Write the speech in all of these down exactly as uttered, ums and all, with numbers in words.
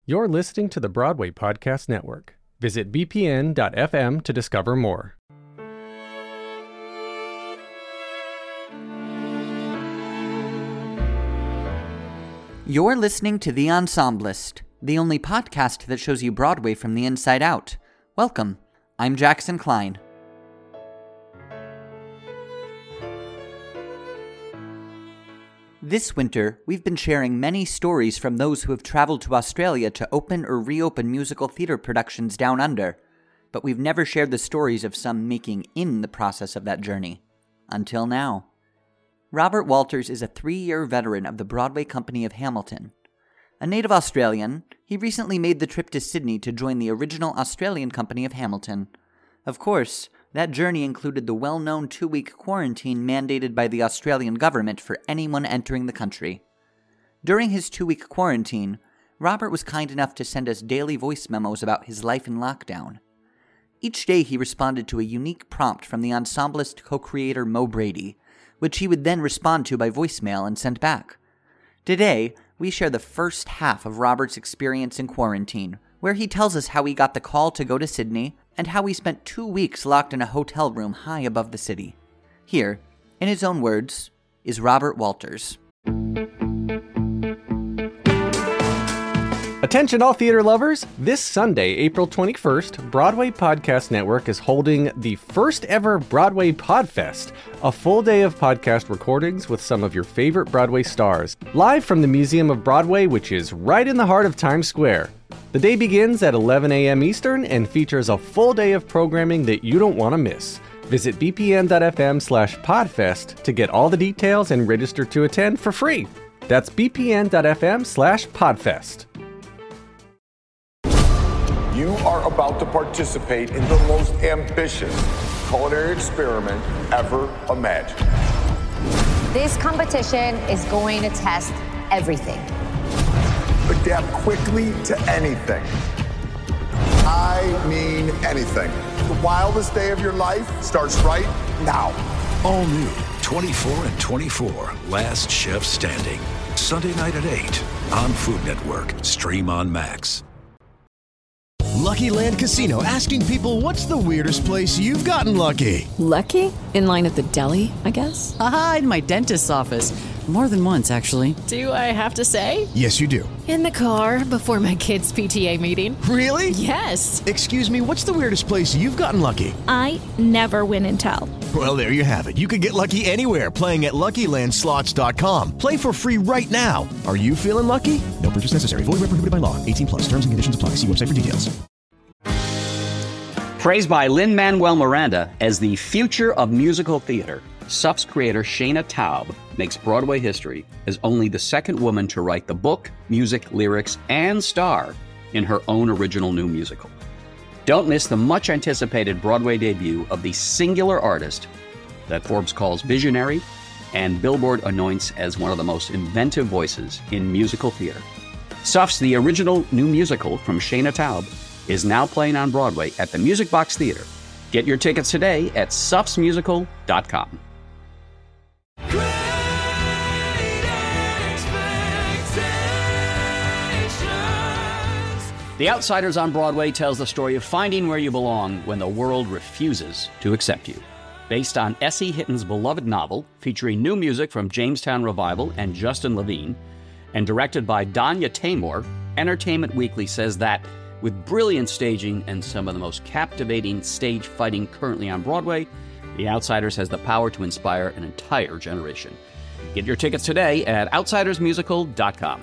You're listening to the Broadway Podcast Network. Visit b p n dot f m to discover more. You're listening to The Ensemblist, the only podcast that shows you Broadway from the inside out. Welcome. I'm Jackson Klein. This winter, we've been sharing many stories from those who have traveled to Australia to open or reopen musical theater productions down under, but we've never shared the stories of some making in the process of that journey. Until now. Robert Walters is a three-year veteran of the Broadway company of Hamilton. A native Australian, he recently made the trip to Sydney to join the original Australian company of Hamilton. Of course, that journey included the well-known two-week quarantine mandated by the Australian government for anyone entering the country. During his two-week quarantine, Robert was kind enough to send us daily voice memos about his life in lockdown. Each day he responded to a unique prompt from the Ensemblist co-creator Mo Brady, which he would then respond to by voicemail and send back. Today, we share the first half of Robert's experience in quarantine, where he tells us how he got the call to go to Sydney and how he spent two weeks locked in a hotel room high above the city. Here, in his own words, is Robert Walters. Attention all theater lovers! This Sunday, April twenty-first, Broadway Podcast Network is holding the first ever Broadway Podfest, a full day of podcast recordings with some of your favorite Broadway stars, live from the Museum of Broadway, which is right in the heart of Times Square. The day begins at eleven a.m. Eastern and features a full day of programming that you don't want to miss. Visit b p n dot f m slash podfest to get all the details and register to attend for free. That's b p n dot f m slash podfest. You are about to participate in the most ambitious culinary experiment ever imagined. This competition is going to test everything. Adapt quickly to anything. I mean anything. The wildest day of your life starts right now. All new, twenty-four and twenty-four, Last Chef Standing. Sunday night at eight on Food Network. Stream on Max. Lucky Land Casino, asking people, what's the weirdest place you've gotten lucky? Lucky? In line at the deli, I guess? Aha, in my dentist's office. More than once, actually. Do I have to say? Yes, you do. In the car before my kids' P T A meeting. Really? Yes. Excuse me, what's the weirdest place you've gotten lucky? I never win and tell. Well, there you have it. You can get lucky anywhere, playing at lucky land slots dot com. Play for free right now. Are you feeling lucky? No purchase necessary. Void where prohibited by law. eighteen plus. Terms and conditions apply. See website for details. Praised by Lin-Manuel Miranda as the future of musical theater, S U F's creator Shana Taub makes Broadway history as only the second woman to write the book, music, lyrics, and star in her own original new musical. Don't miss the much-anticipated Broadway debut of the singular artist that Forbes calls visionary and Billboard anoints as one of the most inventive voices in musical theater. S U F's The Original New Musical from Shana Taub is now playing on Broadway at the Music Box Theater. Get your tickets today at sufs musical dot com. The Outsiders on Broadway tells the story of finding where you belong when the world refuses to accept you. Based on Essie Hitton's beloved novel, featuring new music from Jamestown Revival and Justin Levine, and directed by Danya Taymor, Entertainment Weekly says that with brilliant staging and some of the most captivating stage fighting currently on Broadway, The Outsiders has the power to inspire an entire generation. Get your tickets today at outsiders musical dot com.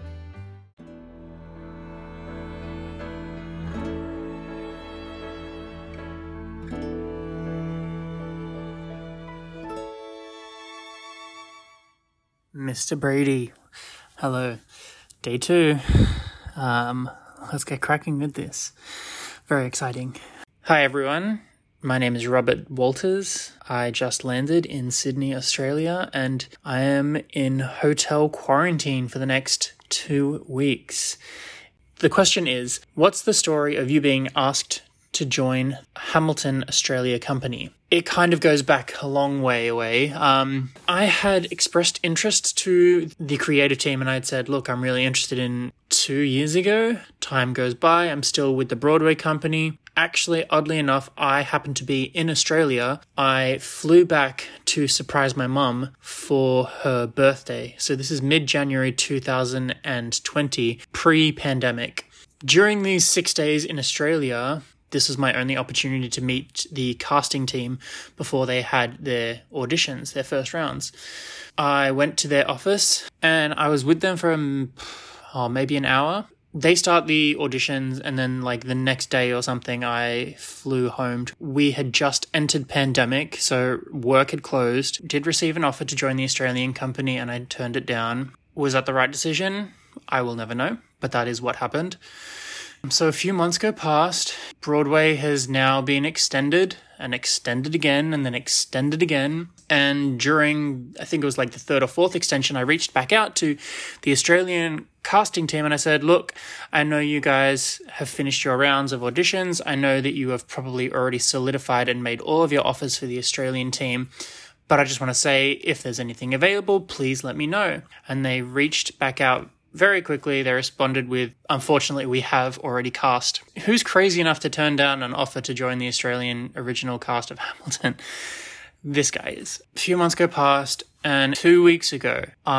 Mister Brady, hello. Day two. Um, let's get cracking with this. Very exciting. Hi everyone, my name is Robert Walters. I just landed in Sydney, Australia, and I am in hotel quarantine for the next two weeks. The question is, what's the story of you being asked to join Hamilton Australia Company? It kind of goes back a long way away. Um, I had expressed interest to the creative team and I had said, look, I'm really interested in two years ago, time goes by, I'm still with the Broadway company. Actually, oddly enough, I happen to be in Australia. I flew back to surprise my mum for her birthday. So this is mid-January two thousand twenty, pre-pandemic. During these six days in Australia, this was my only opportunity to meet the casting team before they had their auditions, their first rounds. I went to their office and I was with them for um, oh, maybe an hour. They start the auditions and then like the next day or something, I flew home. We had just entered pandemic, so work had closed. Did receive an offer to join the Australian company and I turned it down. Was that the right decision? I will never know, but that is what happened. So a few months go past. Broadway has now been extended and extended again and then extended again. And during, I think it was like the third or fourth extension, I reached back out to the Australian casting team and I said, look, I know you guys have finished your rounds of auditions. I know that you have probably already solidified and made all of your offers for the Australian team. But I just want to say, if there's anything available, please let me know. And they reached back out very quickly. They responded with, unfortunately, we have already cast. Who's crazy enough to turn down an offer to join the Australian original cast of Hamilton? This guy is. A few months go past, and two weeks ago,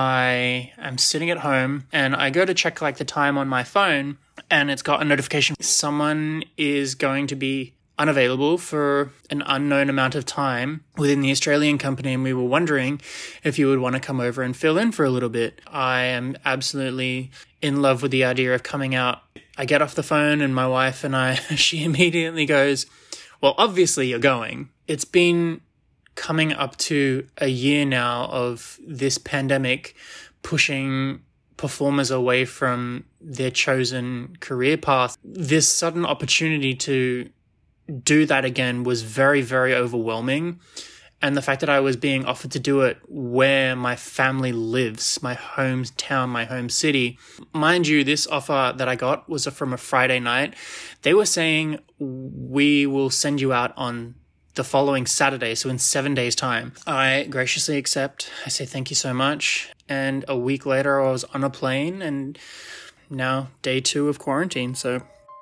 I am sitting at home, and I go to check like the time on my phone, and it's got a notification. Someone is going to be unavailable for an unknown amount of time within the Australian company, and we were wondering if you would want to come over and fill in for a little bit. I am absolutely in love with the idea of coming out. I get off the phone and my wife and I, she immediately goes, well, obviously you're going. It's been coming up to a year now of this pandemic pushing performers away from their chosen career path. This sudden opportunity to do that again was very, very overwhelming. And the fact that I was being offered to do it where my family lives, my hometown, my home city. Mind you, this offer that I got was from a Friday night. They were saying, we will send you out on the following Saturday, so in seven days' time. I graciously accept. I say thank you so much. And a week later, I was on a plane, and now day two of quarantine, so...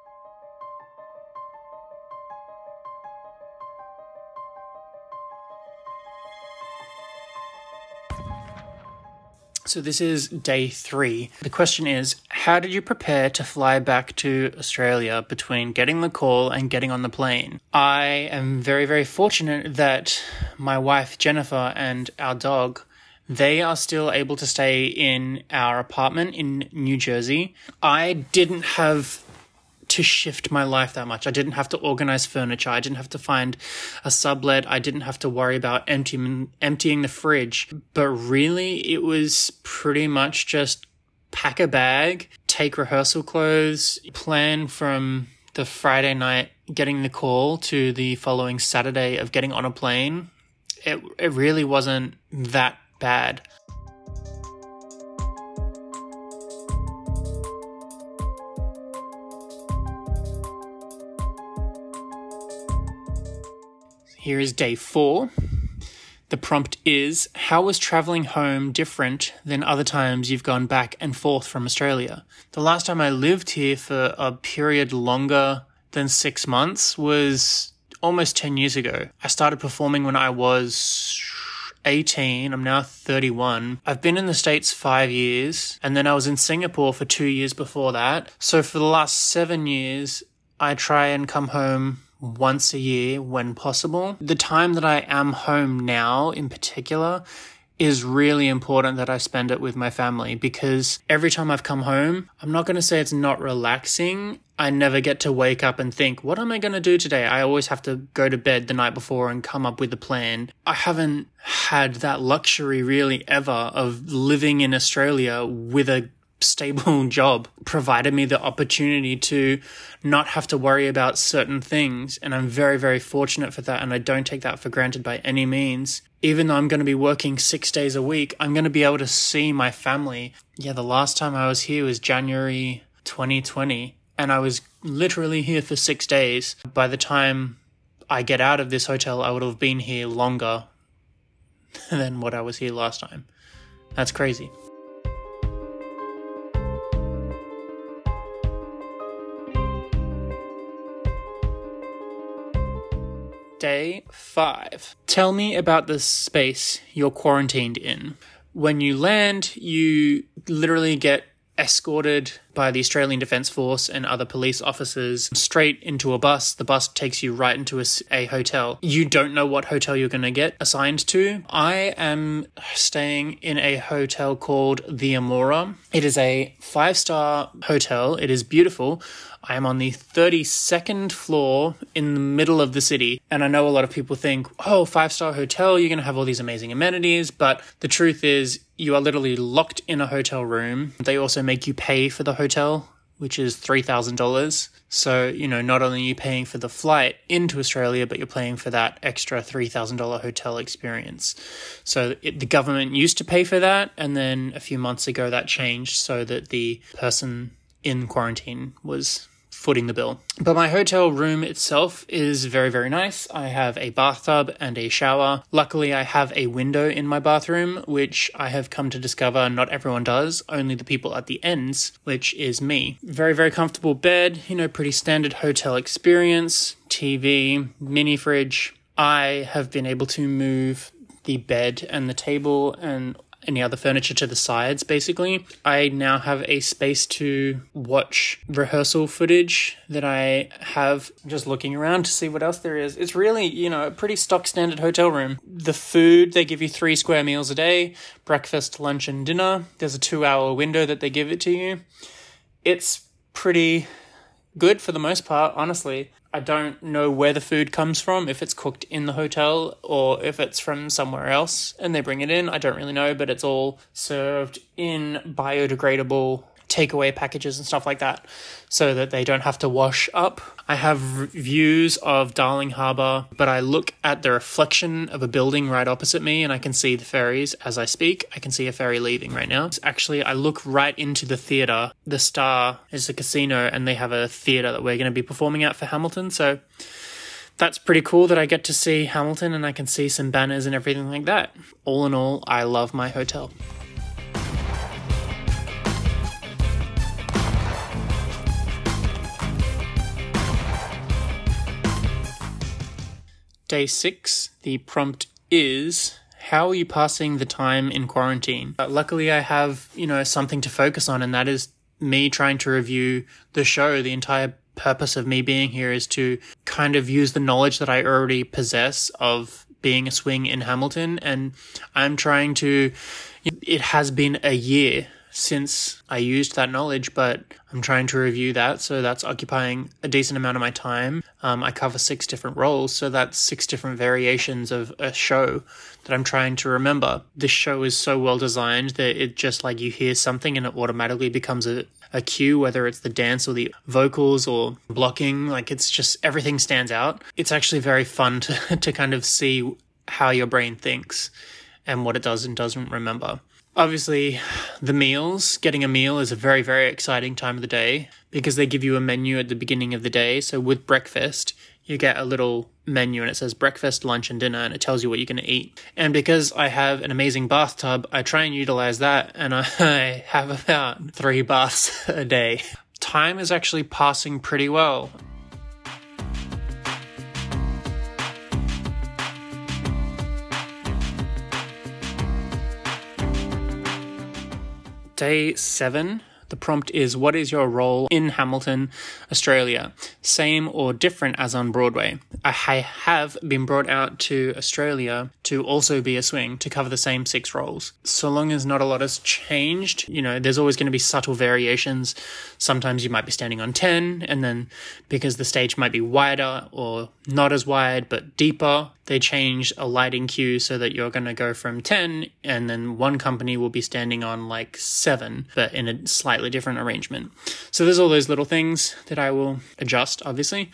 So this is day three. The question is, how did you prepare to fly back to Australia between getting the call and getting on the plane? I am very, very fortunate that my wife, Jennifer, and our dog, they are still able to stay in our apartment in New Jersey. I didn't have to shift my life that much. I didn't have to organize furniture. I didn't have to find a sublet. I didn't have to worry about emptying, emptying the fridge. But really, it was pretty much just pack a bag, take rehearsal clothes, plan from the Friday night getting the call to the following Saturday of getting on a plane. It, it really wasn't that bad. Here is day four. The prompt is, how was traveling home different than other times you've gone back and forth from Australia? The last time I lived here for a period longer than six months was almost ten years ago. I started performing when I was eighteen. I'm now thirty-one. I've been in the States five years, and then I was in Singapore for two years before that. So for the last seven years, I try and come home once a year when possible. The time that I am home now in particular is really important that I spend it with my family, because every time I've come home, I'm not going to say it's not relaxing. I never get to wake up and think, what am I going to do today? I always have to go to bed the night before and come up with a plan. I haven't had that luxury really ever of living in Australia with a stable job. Provided me the opportunity to not have to worry about certain things, and I'm very, very fortunate for that, and I don't take that for granted by any means. Even though I'm going to be working six days a week, I'm going to be able to see my family. Yeah, the last time I was here was January twenty twenty, and I was literally here for six days. By the time I get out of this hotel, I would have been here longer than what I was here last time. That's crazy. Day five. Tell me about the space you're quarantined in. When you land, you literally get escorted by the Australian Defence Force and other police officers straight into a bus. The bus takes you right into a, a hotel. You don't know what hotel you're going to get assigned to. I am staying in a hotel called the Amora. It is a five-star hotel. It is beautiful. I am on the thirty-second floor in the middle of the city. And I know a lot of people think, oh, five-star hotel, you're going to have all these amazing amenities. But the truth is, you are literally locked in a hotel room. They also make you pay for the hotel, which is three thousand dollars. So, you know, not only are you paying for the flight into Australia, but you're paying for that extra three thousand dollars hotel experience. So it, the government used to pay for that. And then a few months ago, that changed so that the person in quarantine was footing the bill. But my hotel room itself is very, very nice. I have a bathtub and a shower. Luckily, I have a window in my bathroom, which I have come to discover not everyone does, only the people at the ends, which is me. Very, very comfortable bed, you know, pretty standard hotel experience, T V, mini fridge. I have been able to move the bed and the table and any other furniture to the sides, basically. I now have a space to watch rehearsal footage that I have, just looking around to see what else there is. It's really, you know, a pretty stock standard hotel room. The food, they give you three square meals a day, breakfast, lunch, and dinner. There's a two hour window that they give it to you. It's pretty good for the most part, honestly. I don't know where the food comes from, if it's cooked in the hotel or if it's from somewhere else and they bring it in. I don't really know, but it's all served in biodegradable takeaway packages and stuff like that so that they don't have to wash up. I have views of Darling Harbour, but I look at the reflection of a building right opposite me and I can see the ferries as I speak. I can see a ferry leaving right now. Actually, I look right into the theatre. The Star is a casino and they have a theatre that we're going to be performing at for Hamilton. So that's pretty cool that I get to see Hamilton and I can see some banners and everything like that. All in all, I love my hotel. Day six, the prompt is, how are you passing the time in quarantine? Uh, luckily, I have, you know, something to focus on, and that is me trying to review the show. The entire purpose of me being here is to kind of use the knowledge that I already possess of being a swing in Hamilton, and I'm trying to, it has been a year since I used that knowledge, but I'm trying to review that, so that's occupying a decent amount of my time. Um, I cover six different roles, so that's six different variations of a show that I'm trying to remember. This show is so well designed that it just like you hear something and it automatically becomes a, a cue, whether it's the dance or the vocals or blocking, like it's just everything stands out. It's actually very fun to, to kind of see how your brain thinks and what it does and doesn't remember. Obviously, the meals, getting a meal is a very, very exciting time of the day because they give you a menu at the beginning of the day. So with breakfast, you get a little menu and it says breakfast, lunch, and dinner, and it tells you what you're going to eat. And because I have an amazing bathtub, I try and utilize that, and I have about three baths a day. Time is actually passing pretty well. Day seven, the prompt is, what is your role in Hamilton, Australia? Same or different as on Broadway? I have been brought out to Australia to also be a swing, to cover the same six roles. So long as not a lot has changed, you know, there's always going to be subtle variations. Sometimes you might be standing on ten, and then because the stage might be wider or not as wide but deeper, they change a lighting cue so that you're going to go from ten, and then one company will be standing on like seven, but in a slightly different arrangement. So there's all those little things that I will adjust, obviously.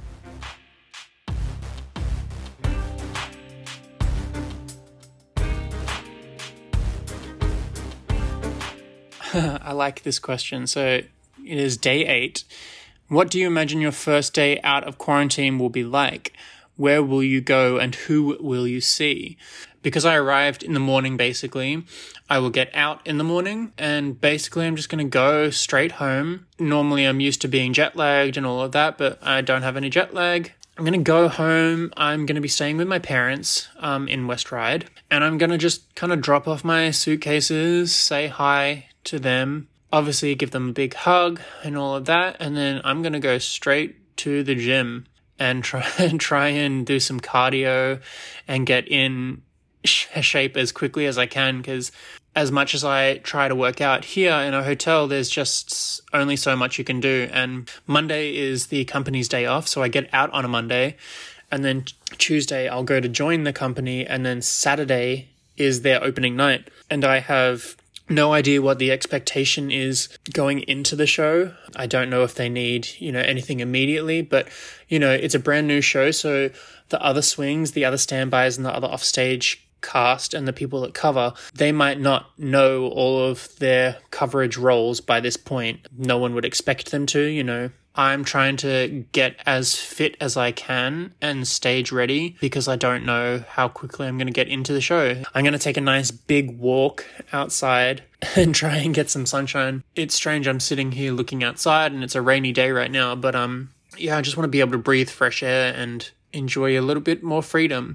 I like this question. So it is day eight. What do you imagine your first day out of quarantine will be like? Where will you go and who will you see? Because I arrived in the morning, basically, I will get out in the morning and basically I'm just going to go straight home. Normally I'm used to being jet lagged and all of that, but I don't have any jet lag. I'm going to go home. I'm going to be staying with my parents um, in West Ryde. And I'm going to just kind of drop off my suitcases, say hi to them, obviously give them a big hug and all of that. And then I'm going to go straight to the gym and try and try and do some cardio and get in shape as quickly as I can, because as much as I try to work out here in a hotel, there's just only so much you can do. And Monday is the company's day off, so I get out on a Monday, and then Tuesday I'll go to join the company, and then Saturday is their opening night. And I have no idea what the expectation is going into the show. I don't know if they need, you know, anything immediately, but, you know, it's a brand new show, so the other swings, the other standbys, and the other offstage cast and the people that cover, they might not know all of their coverage roles by this point. No one would expect them to, you know. I'm trying to get as fit as I can and stage ready, because I don't know how quickly I'm going to get into the show. I'm going to take a nice big walk outside and try and get some sunshine. It's strange, I'm sitting here looking outside and it's a rainy day right now, but um, yeah, I just want to be able to breathe fresh air and enjoy a little bit more freedom.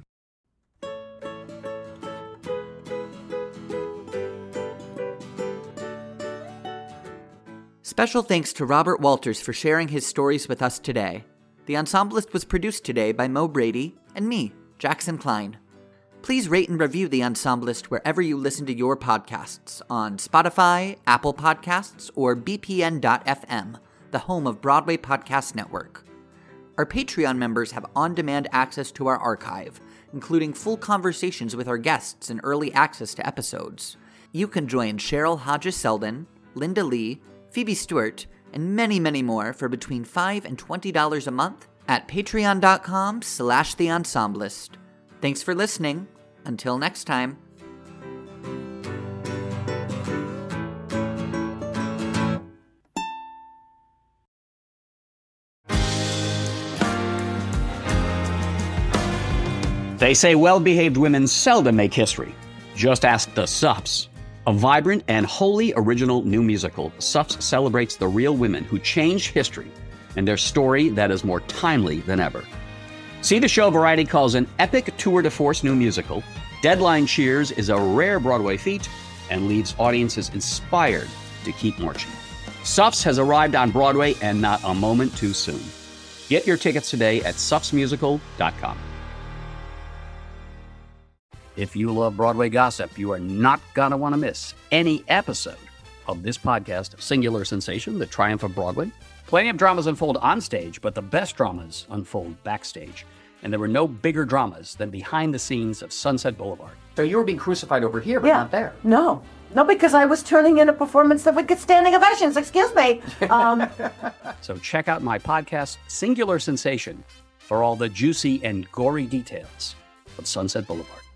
Special thanks to Robert Walters for sharing his stories with us today. The Ensemblist was produced today by Mo Brady and me, Jackson Klein. Please rate and review The Ensemblist wherever you listen to your podcasts, on Spotify, Apple Podcasts, or B P N dot F M, the home of Broadway Podcast Network. Our Patreon members have on-demand access to our archive, including full conversations with our guests and early access to episodes. You can join Cheryl Hodges-Selden, Linda Lee, Phoebe Stewart, and many, many more for between five dollars and twenty dollars a month at patreon.com slash the ensemblist. Thanks for listening. Until next time. They say well-behaved women seldom make history. Just ask the Sups. A vibrant and wholly original new musical, Sups celebrates the real women who changed history and their story that is more timely than ever. See the show Variety calls an epic tour de force new musical. Deadline cheers is a rare Broadway feat and leaves audiences inspired to keep marching. Sups has arrived on Broadway, and not a moment too soon. Get your tickets today at sups musical dot com. If you love Broadway gossip, you are not going to want to miss any episode of this podcast, Singular Sensation, The Triumph of Broadway. Plenty of dramas unfold on stage, but the best dramas unfold backstage. And there were no bigger dramas than behind the scenes of Sunset Boulevard. So you were being crucified over here, but yeah. not there. No. No, because I was turning in a performance that would get standing ovations. Excuse me. Um... So check out my podcast, Singular Sensation, for all the juicy and gory details of Sunset Boulevard.